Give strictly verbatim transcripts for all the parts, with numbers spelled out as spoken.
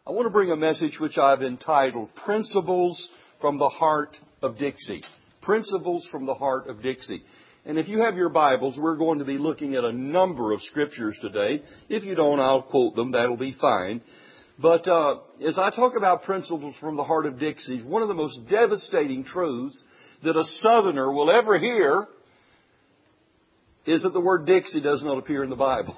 I want to bring a message which I've entitled Principles from the Heart of Dixie. Principles from the Heart of Dixie. And if you have your Bibles, we're going to be looking at a number of scriptures today. If you don't, I'll quote them. That'll be fine. But uh, as I talk about principles from the heart of Dixie, one of the most devastating truths that a Southerner will ever hear is that the word Dixie does not appear in the Bible.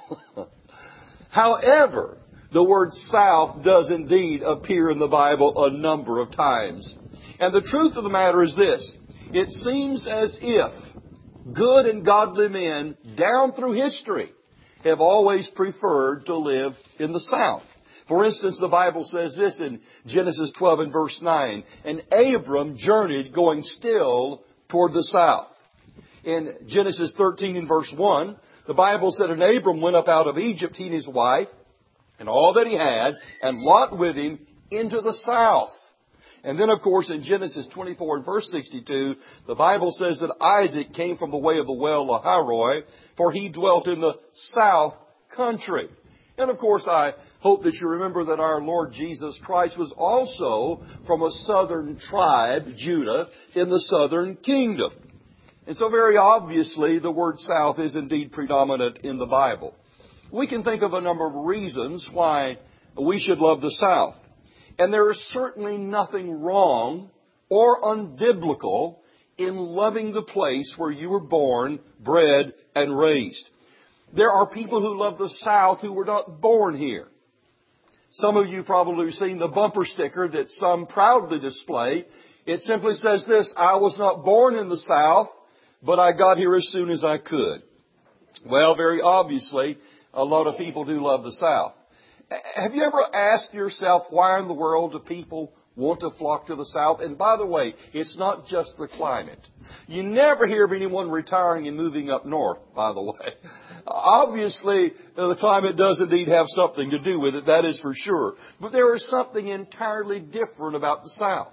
However, the word South does indeed appear in the Bible a number of times. And the truth of the matter is this. It seems as if good and godly men down through history have always preferred to live in the South. For instance, the Bible says this in Genesis twelve and verse nine, and Abram journeyed going still toward the south. In Genesis thirteen and verse one, the Bible said, and Abram went up out of Egypt, he and his wife, and all that he had, and Lot with him, into the south. And then, of course, in Genesis twenty-four and verse sixty-two, the Bible says that Isaac came from the way of the well Lahairoi, for he dwelt in the south country. And, of course, I hope that you remember that our Lord Jesus Christ was also from a southern tribe, Judah, in the southern kingdom. And so, very obviously, the word south is indeed predominant in the Bible. We can think of a number of reasons why we should love the South. And there is certainly nothing wrong or unbiblical in loving the place where you were born, bred, and raised. There are people who love the South who were not born here. Some of you probably have seen the bumper sticker that some proudly display. It simply says this, I was not born in the South, but I got here as soon as I could. Well, very obviously, a lot of people do love the South. Have you ever asked yourself why in the world do people want to flock to the South? And by the way, it's not just the climate. You never hear of anyone retiring and moving up north, by the way. Obviously, the climate does indeed have something to do with it, that is for sure. But there is something entirely different about the South.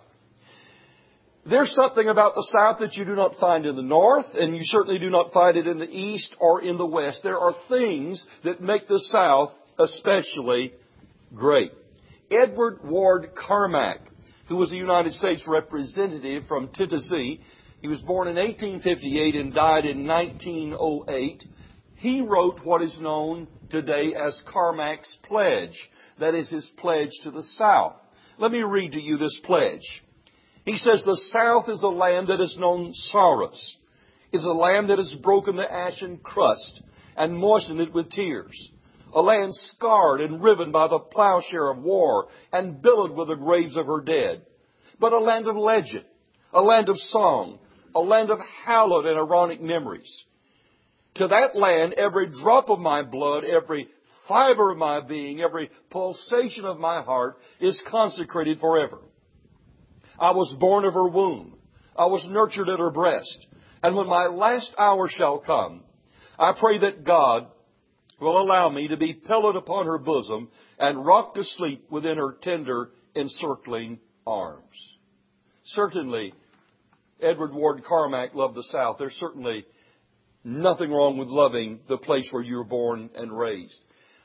There's something about the South that you do not find in the North, and you certainly do not find it in the East or in the West. There are things that make the South especially great. Edward Ward Carmack, who was a United States representative from Tennessee, he was born in eighteen fifty-eight and died in nineteen oh eight. He wrote what is known today as Carmack's Pledge. That is his pledge to the South. Let me read to you this pledge. He says, the South is a land that has known sorrows. It's a land that has broken the ashen crust and moistened it with tears. A land scarred and riven by the plowshare of war and billowed with the graves of her dead. But a land of legend, a land of song, a land of hallowed and ironic memories. To that land, every drop of my blood, every fiber of my being, every pulsation of my heart is consecrated forever. I was born of her womb. I was nurtured at her breast. And when my last hour shall come, I pray that God will allow me to be pillowed upon her bosom and rocked to sleep within her tender, encircling arms. Certainly, Edward Ward Carmack loved the South. There's certainly nothing wrong with loving the place where you were born and raised.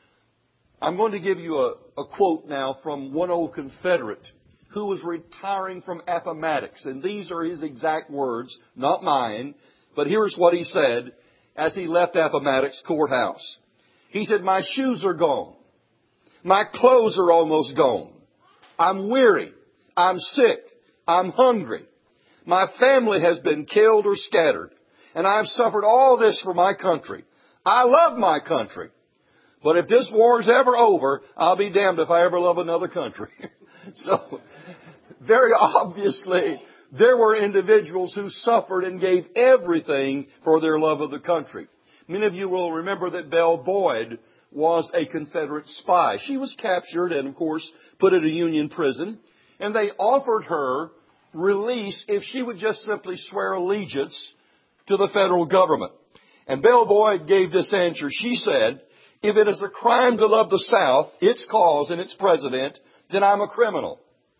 I'm going to give you a, a quote now from one old Confederate who was retiring from Appomattox. And these are his exact words, not mine. But here's what he said as he left Appomattox Courthouse. He said, my shoes are gone. My clothes are almost gone. I'm weary. I'm sick. I'm hungry. My family has been killed or scattered. And I've suffered all this for my country. I love my country. But if this war is ever over, I'll be damned if I ever love another country. So, very obviously, there were individuals who suffered and gave everything for their love of the country. Many of you will remember that Belle Boyd was a Confederate spy. She was captured and, of course, put in a Union prison. And they offered her release if she would just simply swear allegiance to the federal government. And Belle Boyd gave this answer. She said, if it is a crime to love the South, its cause, and its president, then I'm a criminal.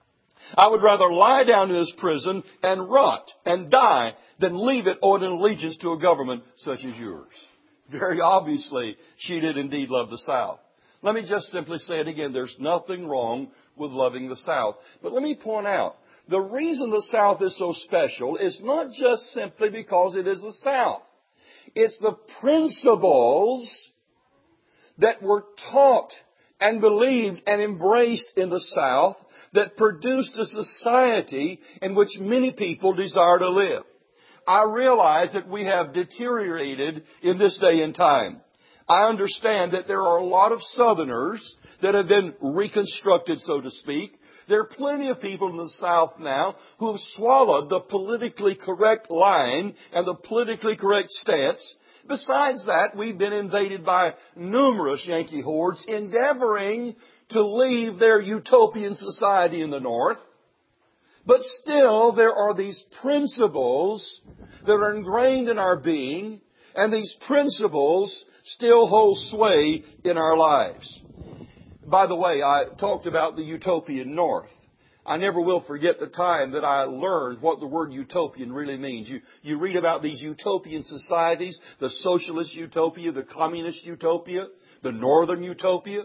I would rather lie down in this prison and rot and die than leave it owed an allegiance to a government such as yours. Very obviously, she did indeed love the South. Let me just simply say it again. There's nothing wrong with loving the South. But let me point out, the reason the South is so special is not just simply because it is the South. It's the principles that were taught and believed and embraced in the South that produced a society in which many people desire to live. I realize that we have deteriorated in this day and time. I understand that there are a lot of Southerners that have been reconstructed, so to speak. There are plenty of people in the South now who have swallowed the politically correct line and the politically correct stance. Besides that, we've been invaded by numerous Yankee hordes endeavoring to leave their utopian society in the North. But still, there are these principles that are ingrained in our being, and these principles still hold sway in our lives. By the way, I talked about the utopian North. I never will forget the time that I learned what the word utopian really means. You, you read about these utopian societies, the socialist utopia, the communist utopia, the northern utopia.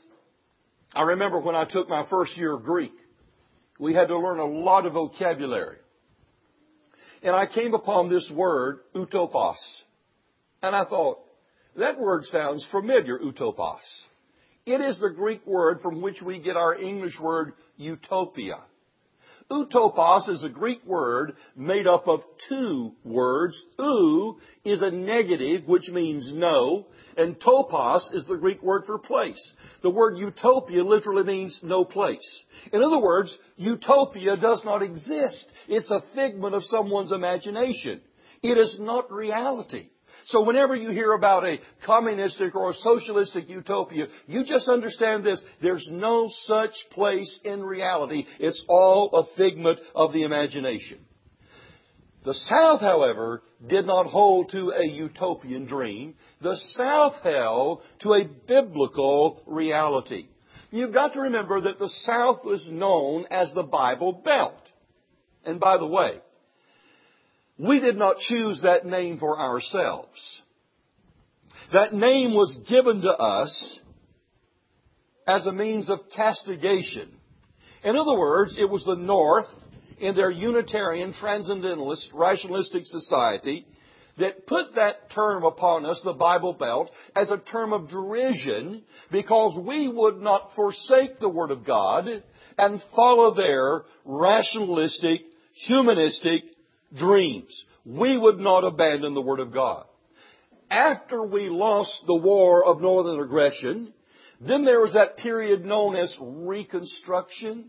I remember when I took my first year of Greek, we had to learn a lot of vocabulary. And I came upon this word, utopos. And I thought, that word sounds familiar, utopos. It is the Greek word from which we get our English word utopia. Utopos is a Greek word made up of two words. U is a negative, which means no, and topos is the Greek word for place. The word utopia literally means no place. In other words, utopia does not exist. It's a figment of someone's imagination. It is not reality. So whenever you hear about a communistic or a socialistic utopia, you just understand this. There's no such place in reality. It's all a figment of the imagination. The South, however, did not hold to a utopian dream. The South held to a biblical reality. You've got to remember that the South was known as the Bible Belt. And by the way, we did not choose that name for ourselves. That name was given to us as a means of castigation. In other words, it was the North in their Unitarian, Transcendentalist, Rationalistic society that put that term upon us, the Bible Belt, as a term of derision because we would not forsake the Word of God and follow their rationalistic, humanistic dreams. We would not abandon the Word of God. After we lost the war of northern aggression, then there was that period known as Reconstruction.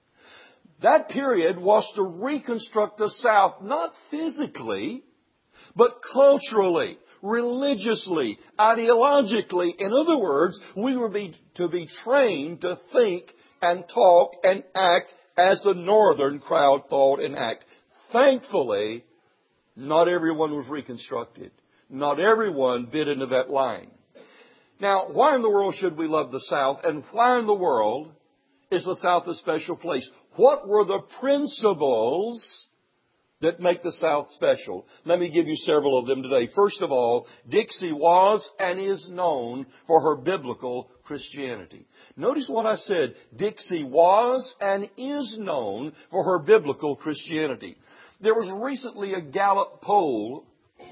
That period was to reconstruct the South, not physically, but culturally, religiously, ideologically. In other words, we were be, to be trained to think and talk and act as the northern crowd thought and act. Thankfully, not everyone was reconstructed. Not everyone bit into that line. Now, why in the world should we love the South? And why in the world is the South a special place? What were the principles that make the South special? Let me give you several of them today. First of all, Dixie was and is known for her biblical Christianity. Notice what I said. Dixie was and is known for her biblical Christianity. There was recently a Gallup poll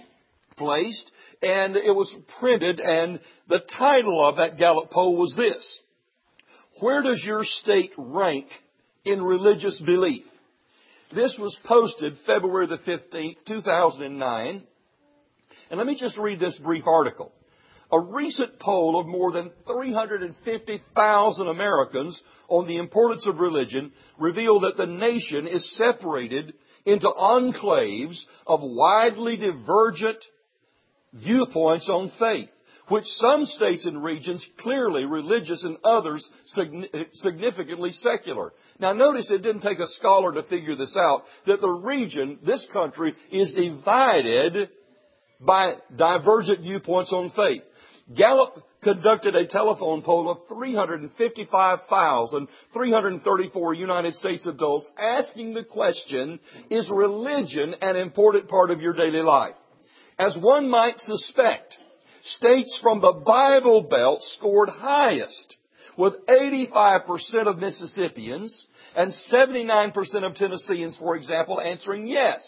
placed, and it was printed, and the title of that Gallup poll was this: Where does your state rank in religious belief? This was posted February the fifteenth, two thousand nine. And let me just read this brief article. A recent poll of more than three hundred fifty thousand Americans on the importance of religion revealed that the nation is separated into enclaves of widely divergent viewpoints on faith, which some states and regions clearly religious and others significantly secular. Now notice it didn't take a scholar to figure this out, that the region, this country, is divided by divergent viewpoints on faith. Gallup conducted a telephone poll of three hundred fifty-five thousand three hundred thirty-four United States adults asking the question, is religion an important part of your daily life? As one might suspect, States from the Bible Belt scored highest, with eighty-five percent of Mississippians and seventy-nine percent of Tennesseans, for example, answering yes.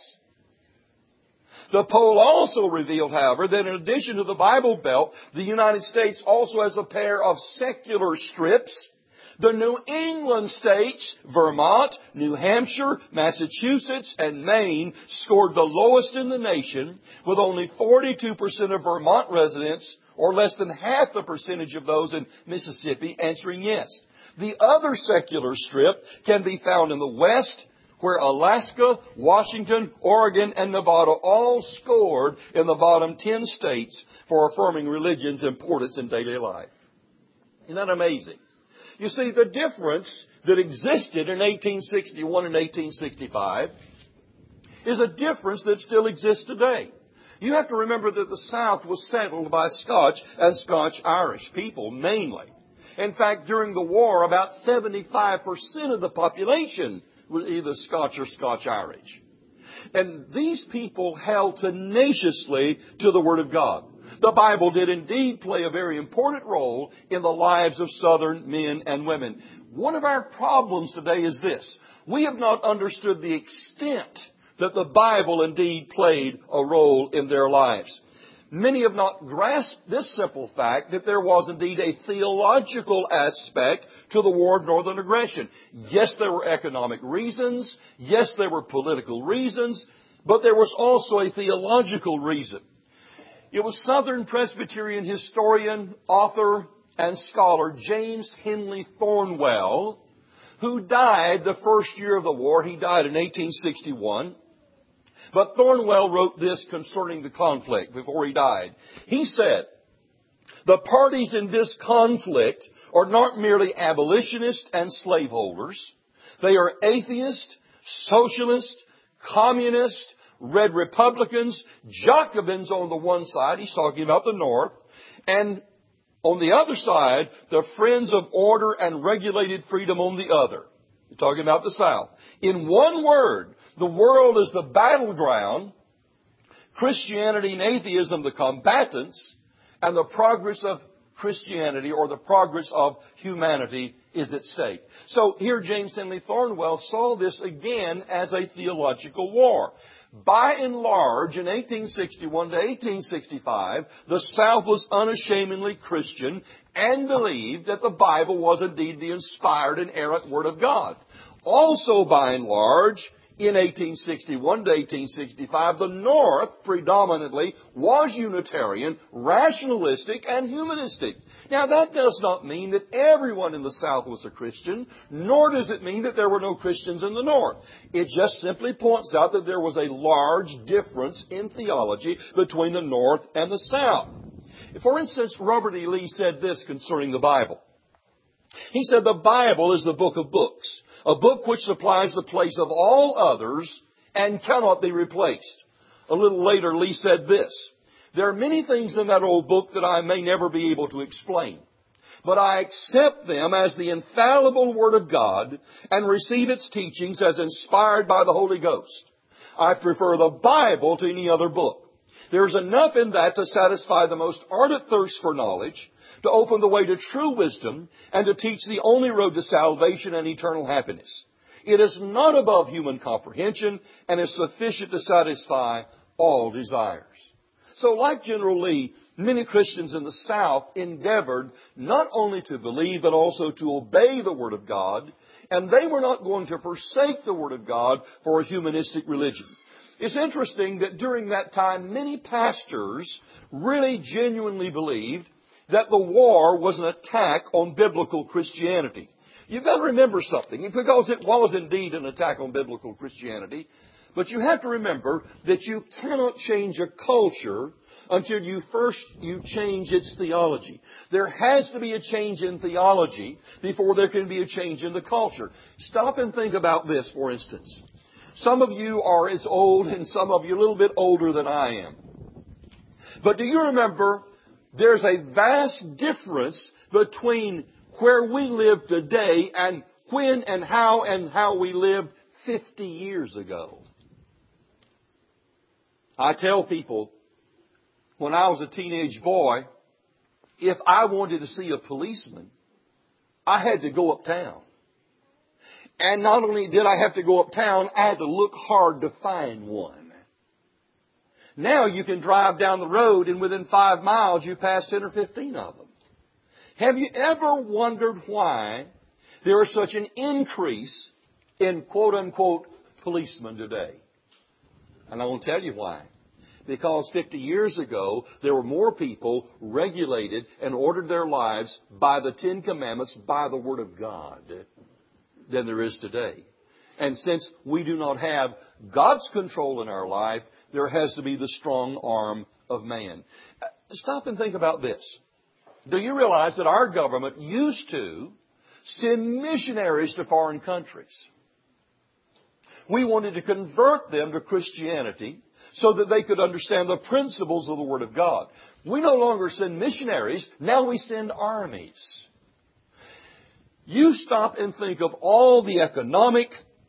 The poll also revealed, however, that in addition to the Bible Belt, the United States also has a pair of secular strips. The New England states, Vermont, New Hampshire, Massachusetts, and Maine scored the lowest in the nation, with only forty-two percent of Vermont residents, or less than half the percentage of those in Mississippi, answering yes. The other secular strip can be found in the West, where Alaska, Washington, Oregon, and Nevada all scored in the bottom ten states for affirming religion's importance in daily life. Isn't that amazing? You see, the difference that existed in eighteen sixty-one and eighteen sixty-five is a difference that still exists today. You have to remember that the South was settled by Scotch and Scotch-Irish people, mainly. In fact, during the war, about seventy-five percent of the population was either Scotch or Scotch-Irish. And these people held tenaciously to the Word of God. The Bible did indeed play a very important role in the lives of Southern men and women. One of our problems today is this. We have not understood the extent that the Bible indeed played a role in their lives. Many have not grasped this simple fact that there was indeed a theological aspect to the war of northern aggression. Yes, there were economic reasons. Yes, there were political reasons. But there was also a theological reason. It was Southern Presbyterian historian, author, and scholar James Henley Thornwell who died the first year of the war. He died in eighteen sixty-one. But Thornwell wrote this concerning the conflict before he died. He said, "The parties in this conflict are not merely abolitionists and slaveholders. They are atheists, socialists, communists, Red Republicans, Jacobins on the one side," he's talking about the North, "and on the other side, the friends of order and regulated freedom on the other." He's talking about the South. In one word, the world is the battleground, Christianity and atheism the combatants, and the progress of Christianity or the progress of humanity is at stake. So here James Henley Thornwell saw this again as a theological war. By and large, in eighteen sixty-one to eighteen sixty-five, the South was unashamedly Christian and believed that the Bible was indeed the inspired and inerrant Word of God. Also, by and large, in eighteen sixty-one to eighteen sixty-five, the North predominantly was Unitarian, rationalistic, and humanistic. Now, that does not mean that everyone in the South was a Christian, nor does it mean that there were no Christians in the North. It just simply points out that there was a large difference in theology between the North and the South. For instance, Robert E. Lee said this concerning the Bible. He said, "The Bible is the book of books, a book which supplies the place of all others and cannot be replaced." A little later, Lee said this, "There are many things in that old book that I may never be able to explain, but I accept them as the infallible Word of God and receive its teachings as inspired by the Holy Ghost. I prefer the Bible to any other book. There's enough in that to satisfy the most ardent thirst for knowledge, to open the way to true wisdom, and to teach the only road to salvation and eternal happiness. It is not above human comprehension and is sufficient to satisfy all desires." So like General Lee, many Christians in the South endeavored not only to believe but also to obey the Word of God, and they were not going to forsake the Word of God for a humanistic religion. It's interesting that during that time, many pastors really genuinely believed that the war was an attack on biblical Christianity. You've got to remember something, because it was indeed an attack on biblical Christianity. But you have to remember that you cannot change a culture until you first you change its theology. There has to be a change in theology before there can be a change in the culture. Stop and think about this, for instance. Some of you are as old and some of you a little bit older than I am. But do you remember there's a vast difference between where we live today and when and how and how we lived fifty years ago? I tell people, when I was a teenage boy, if I wanted to see a policeman, I had to go uptown. And not only did I have to go uptown, I had to look hard to find one. Now you can drive down the road and within five miles you pass ten or fifteen of them. Have you ever wondered why there is such an increase in quote-unquote policemen today? And I will tell you why. Because fifty years ago, there were more people regulated and ordered their lives by the Ten Commandments, by the Word of God, than there is today. And since we do not have God's control in our life, there has to be the strong arm of man. Stop and think about this. Do you realize that our government used to send missionaries to foreign countries? We wanted to convert them to Christianity so that they could understand the principles of the Word of God. We no longer send missionaries, now we send armies. You stop and think of all the economic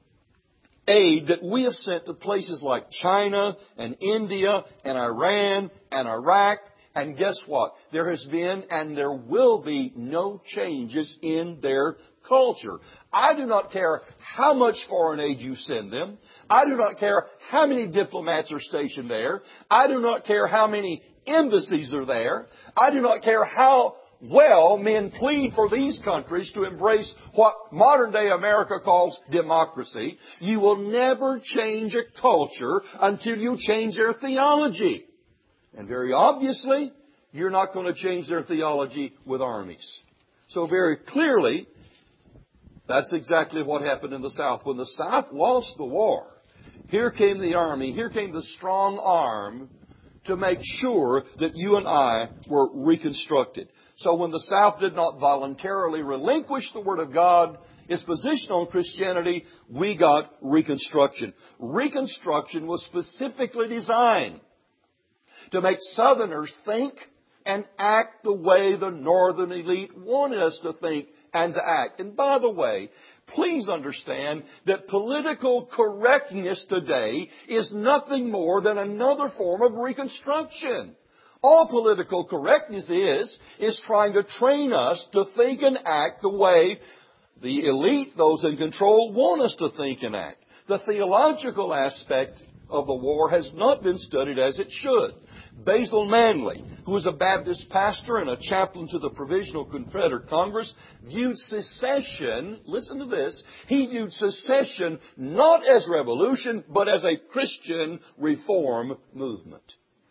aid that we have sent to places like China and India and Iran and Iraq. And guess what? There has been and there will be no changes in their culture. I do not care how much foreign aid you send them. I do not care how many diplomats are stationed there. I do not care how many embassies are there. I do not care how well men plead for these countries to embrace what modern day America calls democracy. You will never change a culture until you change their theology. And very obviously, you're not going to change their theology with armies. So very clearly, that's exactly what happened in the South. When the South lost the war, here came the army, here came the strong arm to make sure that you and I were reconstructed. So when the South did not voluntarily relinquish the Word of God, its position on Christianity, we got Reconstruction. Reconstruction was specifically designed to make Southerners think and act the way the Northern elite wanted us to think and to act. And by the way, please understand that political correctness today is nothing more than another form of Reconstruction. All political correctness is, is trying to train us to think and act the way the elite, those in control, want us to think and act. The theological aspect of the war has not been studied as it should. Basil Manley, who was a Baptist pastor and a chaplain to the Provisional Confederate Congress, viewed secession, listen to this, he viewed secession not as revolution, but as a Christian reform movement.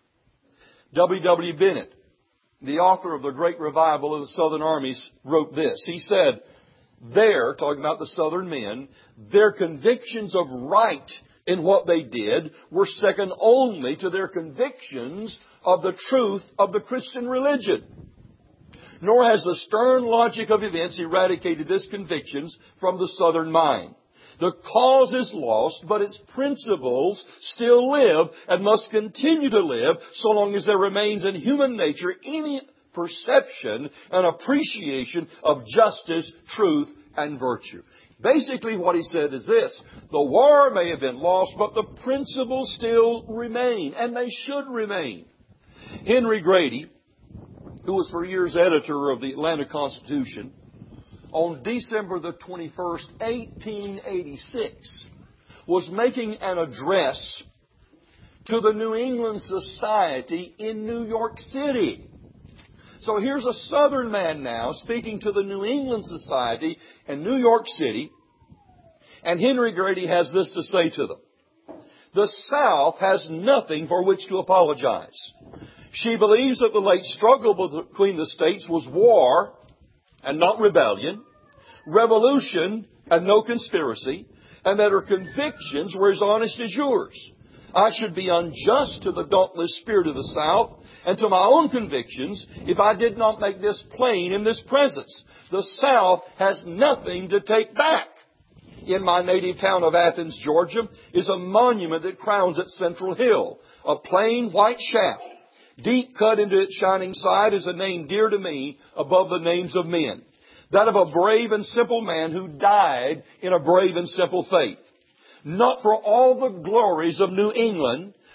W W Bennett, the author of The Great Revival of the Southern Armies, wrote this. He said, their, talking about the Southern men, their convictions of right in what they did were second only to their convictions of the truth of the Christian religion. Nor has the stern logic of events eradicated these convictions from the Southern mind. The cause is lost, but its principles still live and must continue to live so long as there remains in human nature any perception and appreciation of justice, truth, and virtue. Basically what he said is this: the war may have been lost, but the principles still remain, and they should remain. Henry Grady, who was for years editor of the Atlanta Constitution, on December the twenty-first, eighteen eighty-six, was making an address to the New England Society in New York City. So here's a Southern man now speaking to the New England Society in New York City, and Henry Grady has this to say to them. The South has nothing for which to apologize. She believes that the late struggle between the states was war and not rebellion, revolution and no conspiracy, and that her convictions were as honest as yours. I should be unjust to the dauntless spirit of the South and to my own convictions if I did not make this plain in this presence. The South has nothing to take back. In my native town of Athens, Georgia, is a monument that crowns its central hill, a plain white shaft. Deep cut into its shining side is a name dear to me above the names of men, that of a brave and simple man who died in a brave and simple faith. Not for all the glories of New England,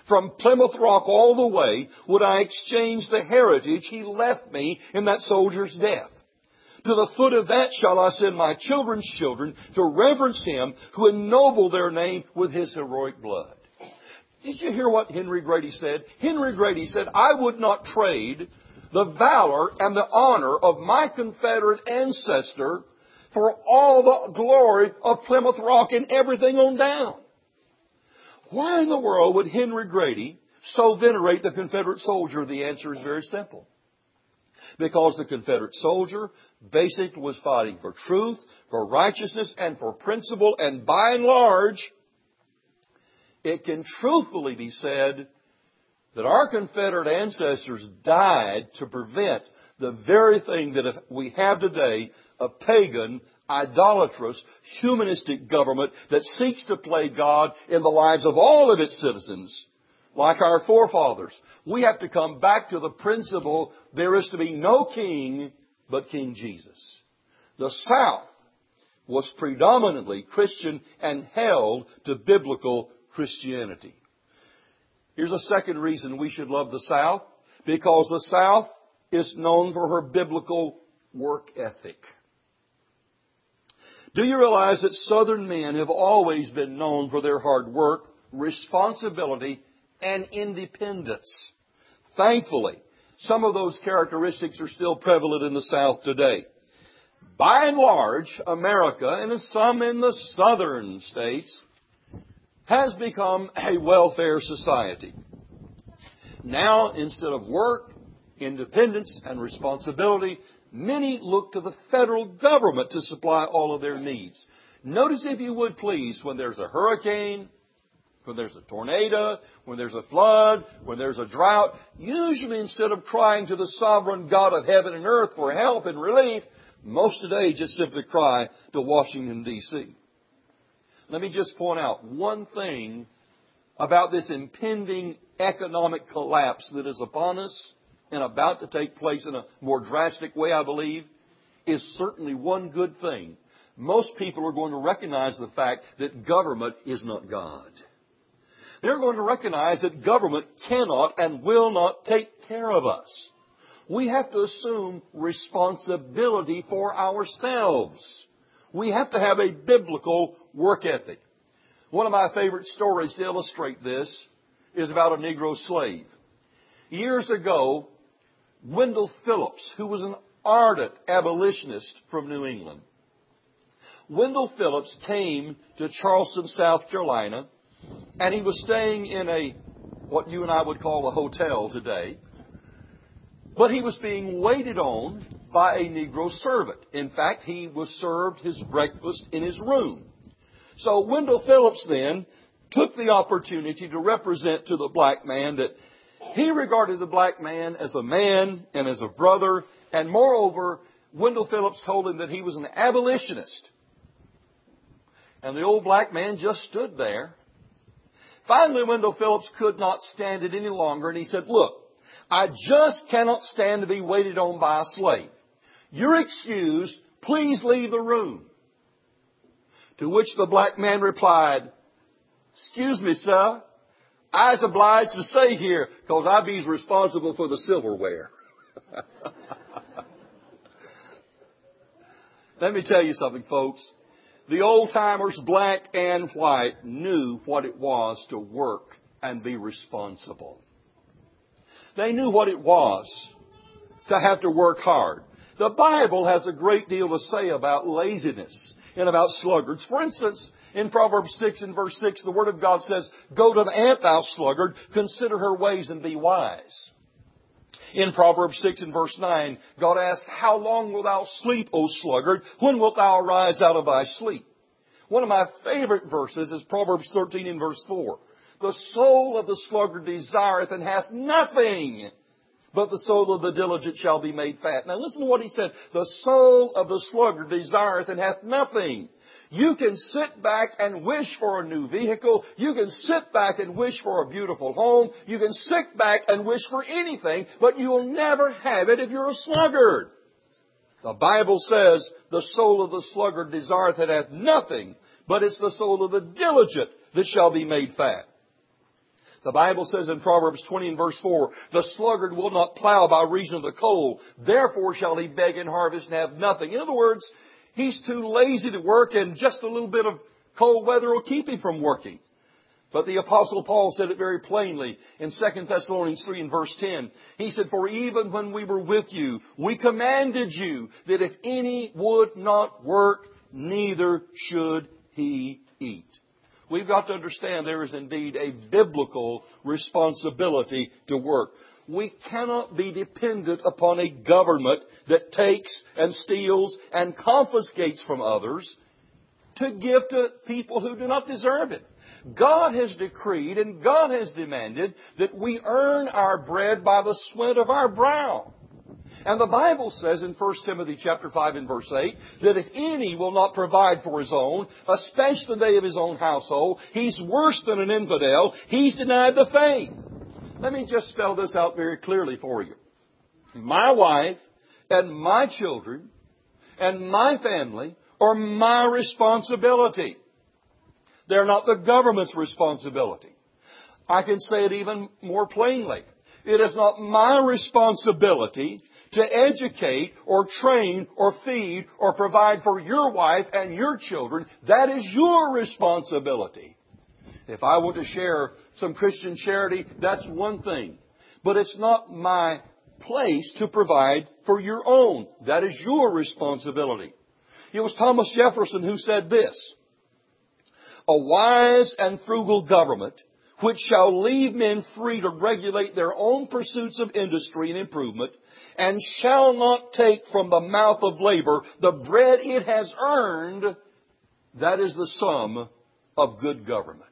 From Plymouth Rock all the way would I exchange the heritage he left me in that soldier's death. To the foot of that shall I send my children's children to reverence him who ennobled their name with his heroic blood. Did you hear what Henry Grady said? Henry Grady said, I would not trade the valor and the honor of my Confederate ancestor for all the glory of Plymouth Rock and everything on down. Why in the world would Henry Grady so venerate the Confederate soldier? The answer is very simple. Because the Confederate soldier basically was fighting for truth, for righteousness, and for principle. And by and large, it can truthfully be said that our Confederate ancestors died to prevent the very thing that we have today, a pagan, idolatrous, humanistic government that seeks to play God in the lives of all of its citizens. Like our forefathers, we have to come back to the principle there is to be no king but King Jesus. The South was predominantly Christian and held to biblical Christianity. Here's a second reason we should love the South. Because the South is known for her biblical work ethic. Do you realize that Southern men have always been known for their hard work, responsibility, and independence? Thankfully, some of those characteristics are still prevalent in the South today. By and large, America, and some in the southern states, has become a welfare society. Now, instead of work, independence, and responsibility, many look to the federal government to supply all of their needs. Notice, if you would please, when there's a hurricane, when there's a tornado, when there's a flood, when there's a drought, usually instead of crying to the sovereign God of heaven and earth for help and relief, most today just simply cry to Washington, D C Let me just point out one thing about this impending economic collapse that is upon us and about to take place in a more drastic way, I believe, is certainly one good thing. Most people are going to recognize the fact that government is not God. They're going to recognize that government cannot and will not take care of us. We have to assume responsibility for ourselves. We have to have a biblical work ethic. One of my favorite stories to illustrate this is about a Negro slave. Years ago, Wendell Phillips, who was an ardent abolitionist from New England, Wendell Phillips came to Charleston, South Carolina, and he was staying in a, what you and I would call a hotel today, but he was being waited on by a Negro servant. In fact, he was served his breakfast in his room. So Wendell Phillips then took the opportunity to represent to the black man that he regarded the black man as a man and as a brother. And moreover, Wendell Phillips told him that he was an abolitionist. And the old black man just stood there. Finally, Wendell Phillips could not stand it any longer. And he said, look, I just cannot stand to be waited on by a slave. You're excused. Please leave the room. To which the black man replied, excuse me, sir. I's obliged to stay here because I be's responsible for the silverware. Let me tell you something, folks. The old-timers, black and white, knew what it was to work and be responsible. They knew what it was to have to work hard. The Bible has a great deal to say about laziness and about sluggards. For instance, in Proverbs six and verse six, the Word of God says, go to the ant, thou sluggard, consider her ways and be wise. In Proverbs six and verse nine, God asks, how long wilt thou sleep, O sluggard? When wilt thou arise out of thy sleep? One of my favorite verses is Proverbs thirteen and verse four. The soul of the sluggard desireth and hath nothing, but the soul of the diligent shall be made fat. Now listen to what he said. The soul of the sluggard desireth and hath nothing. You can sit back and wish for a new vehicle. You can sit back and wish for a beautiful home. You can sit back and wish for anything, but you will never have it if you're a sluggard. The Bible says the soul of the sluggard desireth and hath nothing, but it's the soul of the diligent that shall be made fat. The Bible says in Proverbs twenty and verse four, the sluggard will not plow by reason of the cold. Therefore shall he beg in harvest and have nothing. In other words, he's too lazy to work, and just a little bit of cold weather will keep him from working. But the Apostle Paul said it very plainly in Second Thessalonians three and verse ten. He said, for even when we were with you, we commanded you that if any would not work, neither should he eat. We've got to understand there is indeed a biblical responsibility to work. We cannot be dependent upon a government that takes and steals and confiscates from others to give to people who do not deserve it. God has decreed and God has demanded that we earn our bread by the sweat of our brow. And the Bible says in First Timothy chapter five and verse eight that if any will not provide for his own, especially they of his own household, he's worse than an infidel. He's denied the faith. Let me just spell this out very clearly for you. My wife and my children and my family are my responsibility. They're not the government's responsibility. I can say it even more plainly. It is not my responsibility to educate or train or feed or provide for your wife and your children. That is your responsibility. If I were to share some Christian charity, that's one thing. But it's not my place to provide for your own. That is your responsibility. It was Thomas Jefferson who said this: a wise and frugal government which shall leave men free to regulate their own pursuits of industry and improvement, and shall not take from the mouth of labor the bread it has earned, that is the sum of good government.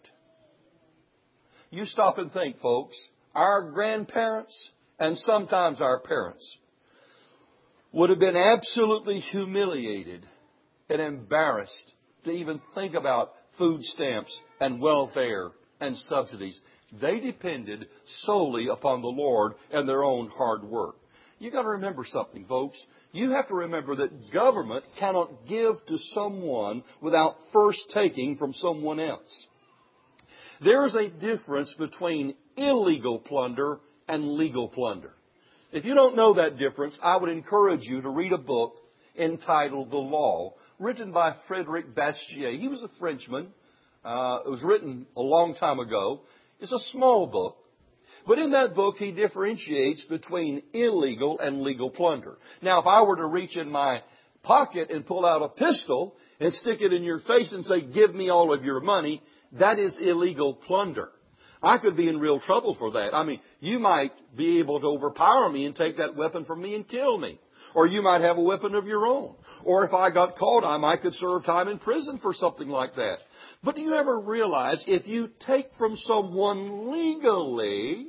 You stop and think, folks. Our grandparents and sometimes our parents would have been absolutely humiliated and embarrassed to even think about food stamps and welfare and subsidies. They depended solely upon the Lord and their own hard work. You've got to remember something, folks. You have to remember that government cannot give to someone without first taking from someone else. There is a difference between illegal plunder and legal plunder. If you don't know that difference, I would encourage you to read a book entitled The Law, written by Frederic Bastiat. He was a Frenchman. Uh, it was written a long time ago. It's a small book. But in that book, he differentiates between illegal and legal plunder. Now, if I were to reach in my pocket and pull out a pistol and stick it in your face and say, give me all of your money, that is illegal plunder. I could be in real trouble for that. I mean, you might be able to overpower me and take that weapon from me and kill me. Or you might have a weapon of your own. Or if I got caught, I might could serve time in prison for something like that. But do you ever realize if you take from someone legally,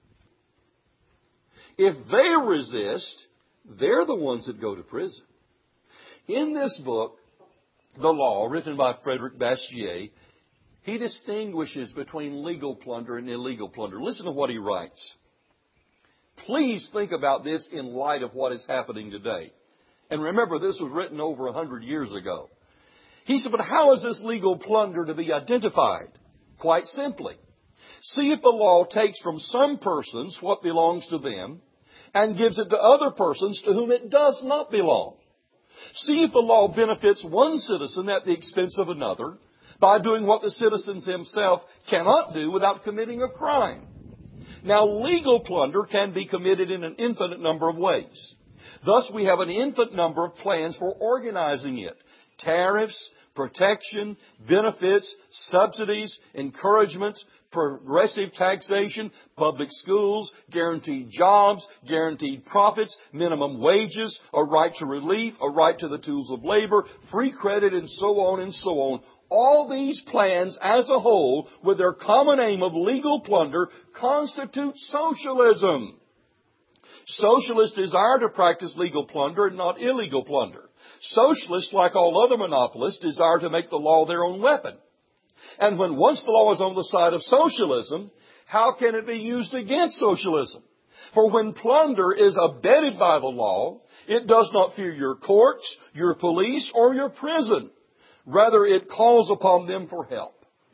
if they resist, they're the ones that go to prison. In this book, The Law, written by Frederic Bastiat, he distinguishes between legal plunder and illegal plunder. Listen to what he writes. Please think about this in light of what is happening today. And remember, this was written over a hundred years ago. He said, but how is this legal plunder to be identified? Quite simply, see if the law takes from some persons what belongs to them and gives it to other persons to whom it does not belong. See if the law benefits one citizen at the expense of another by doing what the citizen himself cannot do without committing a crime. Now, legal plunder can be committed in an infinite number of ways. Thus, we have an infinite number of plans for organizing it. Tariffs, protection, benefits, subsidies, encouragements, progressive taxation, public schools, guaranteed jobs, guaranteed profits, minimum wages, a right to relief, a right to the tools of labor, free credit, and so on and so on. All these plans as a whole, with their common aim of legal plunder, constitute socialism. Socialists desire to practice legal plunder and not illegal plunder. Socialists, like all other monopolists, desire to make the law their own weapon. And when once the law is on the side of socialism, how can it be used against socialism? For when plunder is abetted by the law, it does not fear your courts, your police, or your prison. Rather, it calls upon them for help.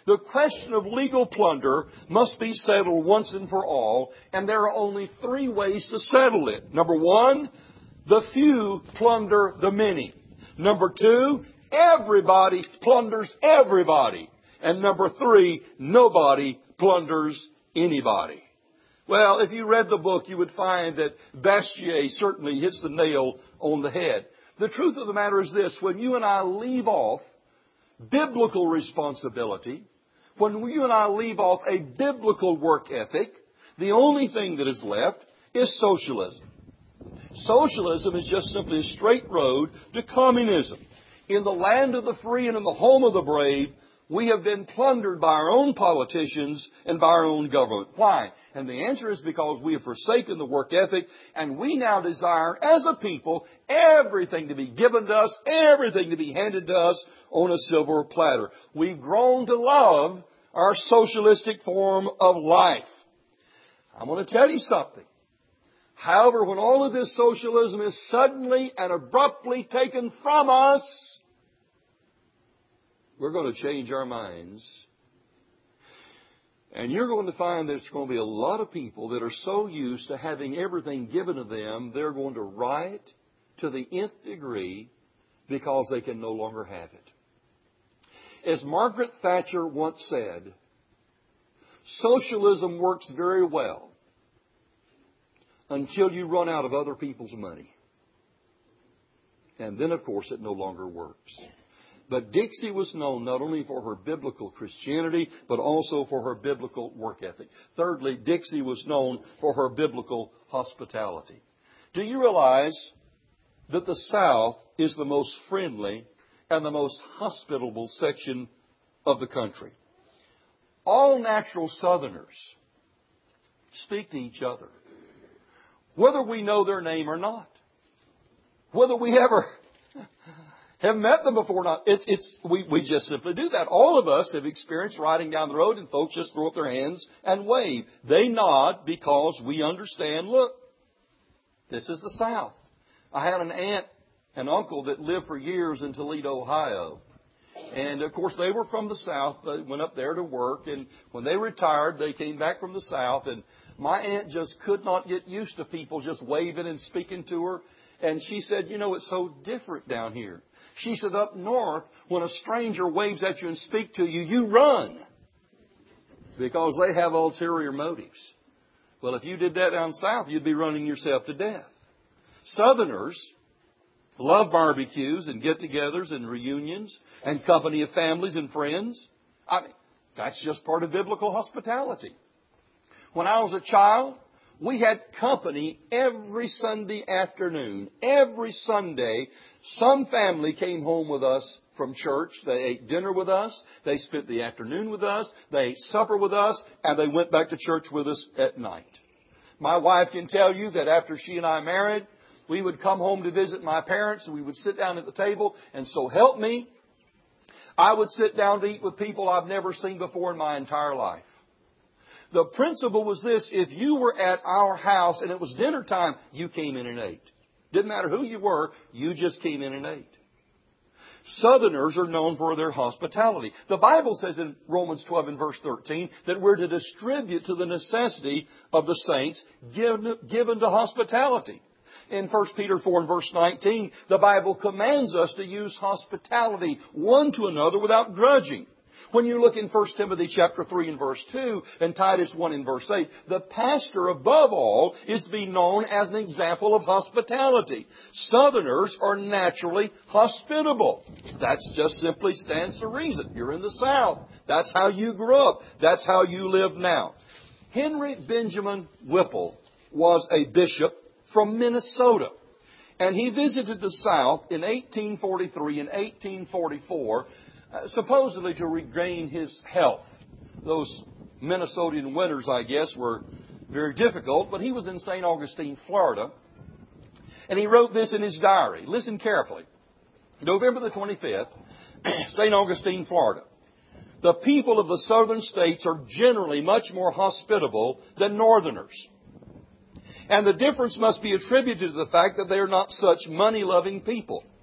The question of legal plunder must be settled once and for all, and there are only three ways to settle it. Number one, the few plunder the many. Number two, everybody plunders everybody. And number three, nobody plunders anybody. Well, if you read the book, you would find that Bastiat certainly hits the nail on the head. The truth of the matter is this: when you and I leave off biblical responsibility, when you and I leave off a biblical work ethic, the only thing that is left is socialism. Socialism is just simply a straight road to communism. In the land of the free and in the home of the brave, we have been plundered by our own politicians and by our own government. Why? And the answer is because we have forsaken the work ethic, and we now desire, as a people, everything to be given to us, everything to be handed to us on a silver platter. We've grown to love our socialistic form of life. I'm going to tell you something. However, when all of this socialism is suddenly and abruptly taken from us, we're going to change our minds. And you're going to find there's going to be a lot of people that are so used to having everything given to them, they're going to riot to the nth degree because they can no longer have it. As Margaret Thatcher once said, socialism works very well until you run out of other people's money. And then, of course, it no longer works. But Dixie was known not only for her biblical Christianity, but also for her biblical work ethic. Thirdly, Dixie was known for her biblical hospitality. Do you realize that the South is the most friendly and the most hospitable section of the country? All natural Southerners speak to each other, whether we know their name or not, whether we ever have met them before or not. It's, it's, we, we just simply do that. All of us have experienced riding down the road and folks just throw up their hands and wave. They nod because we understand, look, this is the South. I had an aunt and uncle that lived for years in Toledo, Ohio. And, of course, they were from the South. They went up there to work. And when they retired, they came back from the South. And my aunt just could not get used to people just waving and speaking to her. And she said, you know, it's so different down here. She said, up north, when a stranger waves at you and speaks to you, you run because they have ulterior motives. Well, if you did that down south, you'd be running yourself to death. Southerners love barbecues and get-togethers and reunions and company of families and friends. I mean, that's just part of biblical hospitality. When I was a child, we had company every Sunday afternoon. Every Sunday, some family came home with us from church. They ate dinner with us. They spent the afternoon with us. They ate supper with us. And they went back to church with us at night. My wife can tell you that after she and I married, we would come home to visit my parents, and we would sit down at the table. And so help me, I would sit down to eat with people I've never seen before in my entire life. The principle was this: if you were at our house and it was dinner time, you came in and ate. Didn't matter who you were, you just came in and ate. Southerners are known for their hospitality. The Bible says in Romans twelve and verse thirteen that we're to distribute to the necessity of the saints given, given to hospitality. In First Peter four and verse nineteen, the Bible commands us to use hospitality one to another without grudging. When you look in First Timothy chapter three and verse two and Titus one and verse eight, the pastor above all is to be known as an example of hospitality. Southerners are naturally hospitable. That's just simply stands to reason. You're in the South. That's how you grew up. That's how you live now. Henry Benjamin Whipple was a bishop from Minnesota. And he visited the South in eighteen forty-three and eighteen forty-four, Uh, supposedly to regain his health. Those Minnesotan winters, I guess, were very difficult, but he was in Saint Augustine, Florida, and he wrote this in his diary. Listen carefully. November the twenty-fifth, Saint Augustine, Florida. The people of the southern states are generally much more hospitable than northerners. And the difference must be attributed to the fact that they are not such money-loving people.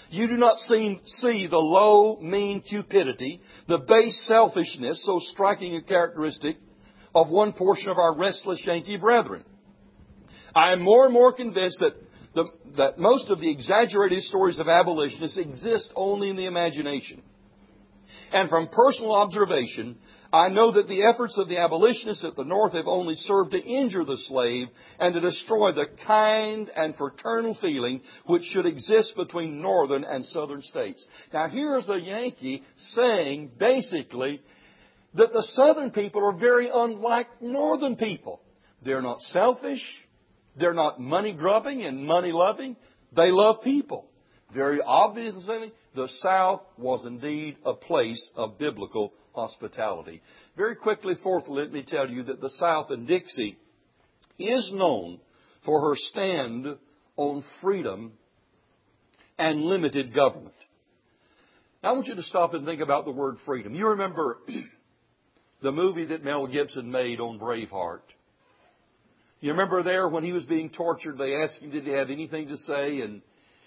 You do not seem, see the low, mean cupidity, the base selfishness, so striking a characteristic of one portion of our restless Yankee brethren. I am more and more convinced that the, that most of the exaggerated stories of abolitionists exist only in the imagination. And from personal observation, I know that the efforts of the abolitionists at the North have only served to injure the slave and to destroy the kind and fraternal feeling which should exist between Northern and Southern states. Now, here's a Yankee saying, basically, that the Southern people are very unlike Northern people. They're not selfish. They're not money-grubbing and money-loving. They love people. Very obviously, the South was indeed a place of biblical hospitality. Very quickly, fourthly, let me tell you that the South in Dixie is known for her stand on freedom and limited government. Now, I want you to stop and think about the word freedom. You remember the movie that Mel Gibson made on Braveheart. You remember there when he was being tortured, they asked him, did he have anything to say? And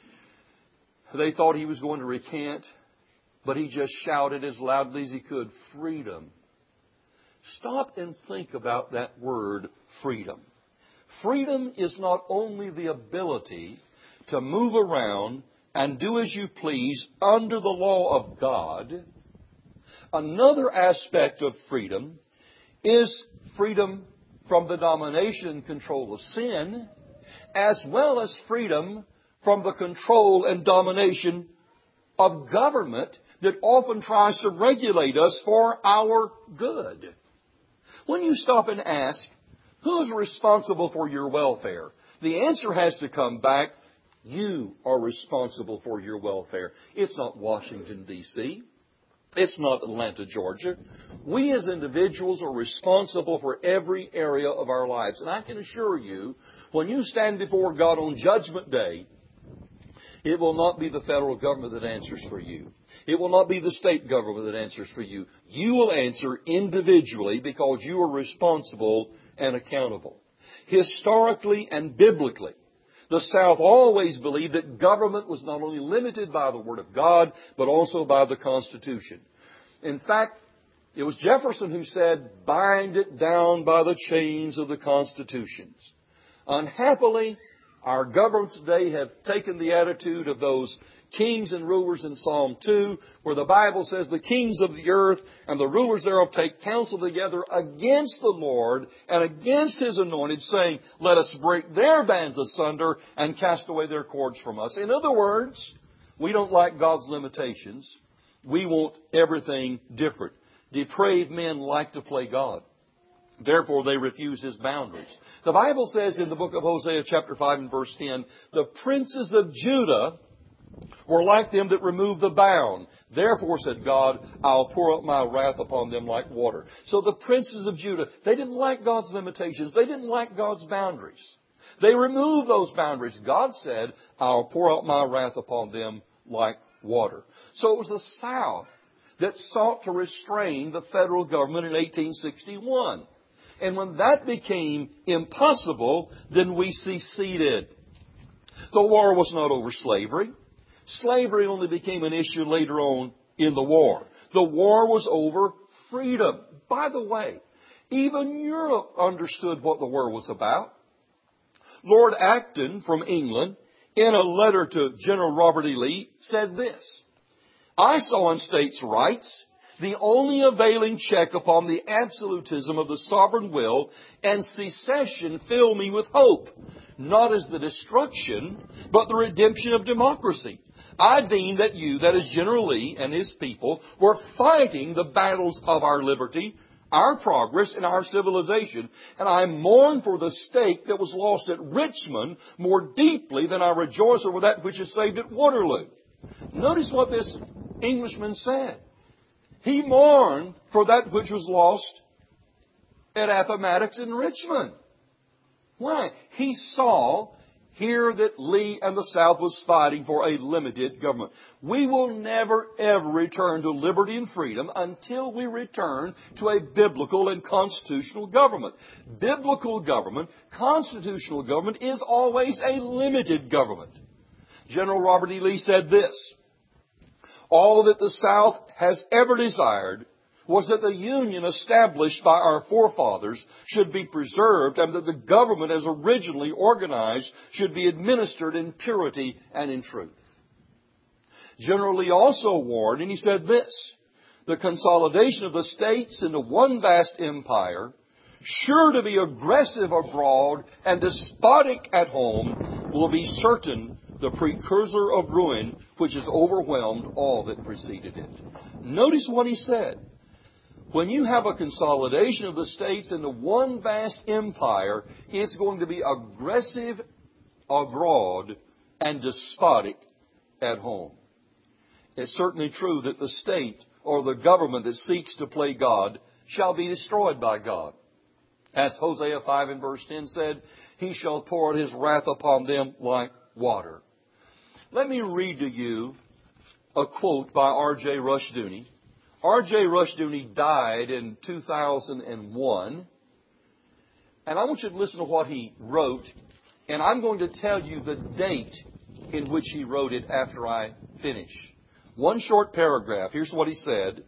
they thought he was going to recant, but he just shouted as loudly as he could, freedom. Stop and think about that word, freedom. Freedom is not only the ability to move around and do as you please under the law of God. Another aspect of freedom is freedom from the domination and control of sin, as well as freedom from the control and domination of government that often tries to regulate us for our good. When you stop and ask, who's responsible for your welfare? The answer has to come back, you are responsible for your welfare. It's not Washington, D C It's not Atlanta, Georgia. We as individuals are responsible for every area of our lives. And I can assure you, when you stand before God on Judgment Day, it will not be the federal government that answers for you. It will not be the state government that answers for you. You will answer individually because you are responsible and accountable. Historically and biblically, the South always believed that government was not only limited by the Word of God, but also by the Constitution. In fact, it was Jefferson who said, bind it down by the chains of the Constitutions. Unhappily, our governments today have taken the attitude of those kings and rulers in Psalm two, where the Bible says the kings of the earth and the rulers thereof take counsel together against the Lord and against His anointed, saying, let us break their bands asunder and cast away their cords from us. In other words, we don't like God's limitations. We want everything different. Depraved men like to play God. Therefore, they refuse His boundaries. The Bible says in the book of Hosea chapter five and verse ten, the princes of Judah were like them that remove the bound. Therefore, said God, I'll pour out my wrath upon them like water. So the princes of Judah, they didn't like God's limitations. They didn't like God's boundaries. They removed those boundaries. God said, I'll pour out my wrath upon them like water. So it was the South that sought to restrain the federal government in eighteen sixty-one. And when that became impossible, then we seceded. The war was not over slavery. Slavery only became an issue later on in the war. The war was over freedom. By the way, even Europe understood what the war was about. Lord Acton from England, in a letter to General Robert E. Lee, said this, I saw in states' rights the only availing check upon the absolutism of the sovereign will, and secession filled me with hope, not as the destruction, but the redemption of democracy. I deem that you, that is General Lee and his people, were fighting the battles of our liberty, our progress, and our civilization, and I mourn for the stake that was lost at Richmond more deeply than I rejoice over that which is saved at Waterloo. Notice what this Englishman said. He mourned for that which was lost at Appomattox in Richmond. Why? He saw here that Lee and the South was fighting for a limited government. We will never, ever return to liberty and freedom until we return to a biblical and constitutional government. Biblical government, constitutional government, is always a limited government. General Robert E. Lee said this: "All that the South has ever desired was that the Union established by our forefathers should be preserved, and that the government as originally organized should be administered in purity and in truth." General Lee also warned, and he said this: "The consolidation of the states into one vast empire, sure to be aggressive abroad and despotic at home, will be certain the precursor of ruin which has overwhelmed all that preceded it." Notice what he said. When you have a consolidation of the states into one vast empire, it's going to be aggressive abroad and despotic at home. It's certainly true that the state or the government that seeks to play God shall be destroyed by God. As Hosea five and verse ten said, "He shall pour out His wrath upon them like water." Let me read to you a quote by R J Rushdoony. R J Rushdoony died in two thousand one. And I want you to listen to what he wrote. And I'm going to tell you the date in which he wrote it after I finish. One short paragraph. Here's what he said: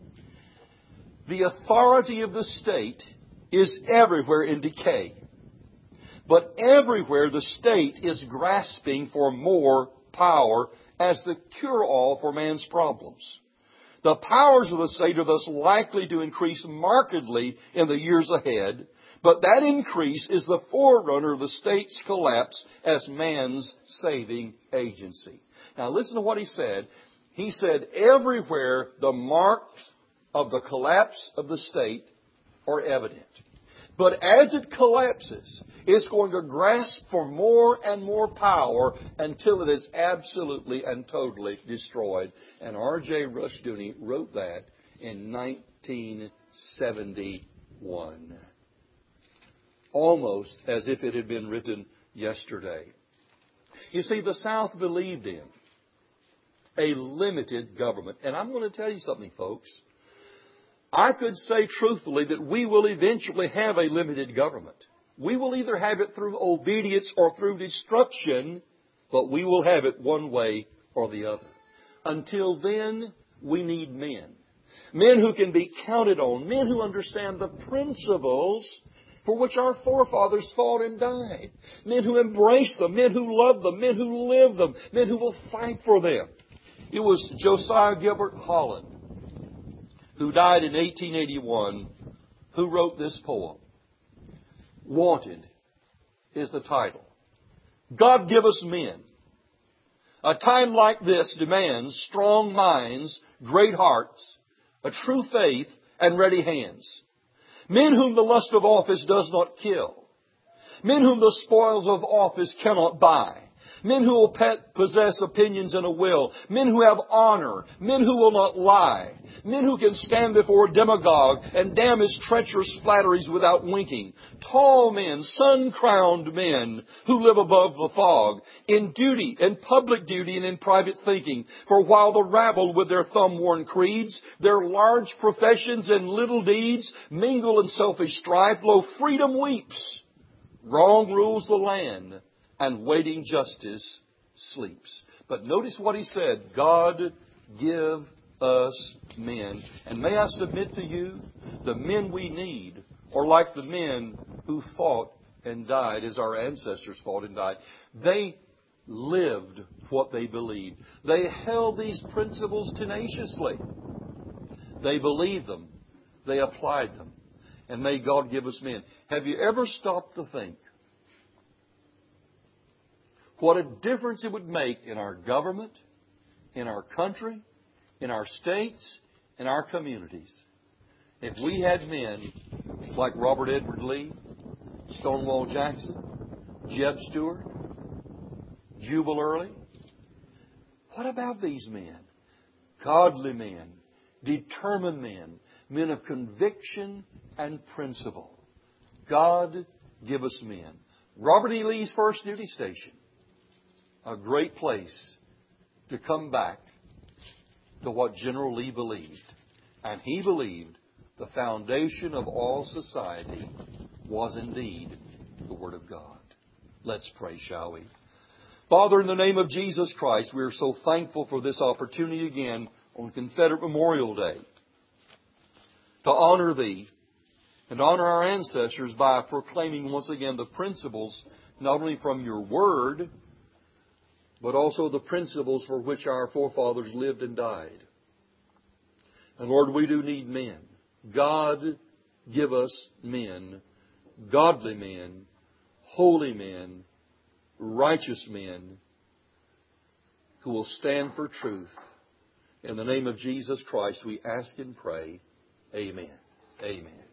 "The authority of the state is everywhere in decay. But everywhere the state is grasping for more power as the cure-all for man's problems. The powers of the state are thus likely to increase markedly in the years ahead, but that increase is the forerunner of the state's collapse as man's saving agency." Now listen to what he said. He said, everywhere the marks of the collapse of the state are evident. But as it collapses, it's going to grasp for more and more power until it is absolutely and totally destroyed. And R J Rushdoony wrote that in nineteen seventy-one. Almost as if it had been written yesterday. You see, the South believed in a limited government. And I'm going to tell you something, folks. I could say truthfully that we will eventually have a limited government. We will either have it through obedience or through destruction, but we will have it one way or the other. Until then, we need men. Men who can be counted on. Men who understand the principles for which our forefathers fought and died. Men who embrace them. Men who love them. Men who live them. Men who will fight for them. It was Josiah Gilbert Holland, who died in eighteen eighty-one, who wrote this poem. "Wanted" is the title. God give us men. A time like this demands strong minds, great hearts, a true faith, and ready hands. Men whom the lust of office does not kill. Men whom the spoils of office cannot buy. Men who will possess opinions and a will. Men who have honor. Men who will not lie. Men who can stand before a demagogue and damn his treacherous flatteries without winking. Tall men, sun-crowned men who live above the fog. In duty, in public duty, and in private thinking. For while the rabble with their thumb-worn creeds, their large professions and little deeds mingle in selfish strife, lo, freedom weeps. Wrong rules the land, and waiting justice sleeps. But notice what he said. God give us men. And may I submit to you, the men we need are like the men who fought and died as our ancestors fought and died. They lived what they believed. They held these principles tenaciously. They believed them. They applied them. And may God give us men. Have you ever stopped to think what a difference it would make in our government, in our country, in our states, in our communities, if we had men like Robert Edward Lee, Stonewall Jackson, Jeb Stuart, Jubal Early? What about these men? Godly men, determined men, men of conviction and principle. God give us men. Robert E. Lee's first duty station. A great place to come back to what General Lee believed. And he believed the foundation of all society was indeed the Word of God. Let's pray, shall we? Father, in the name of Jesus Christ, we are so thankful for this opportunity again on Confederate Memorial Day to honor Thee and honor our ancestors by proclaiming once again the principles not only from Your Word, but also the principles for which our forefathers lived and died. And Lord, we do need men. God, give us men, godly men, holy men, righteous men who will stand for truth. In the name of Jesus Christ, we ask and pray. Amen. Amen.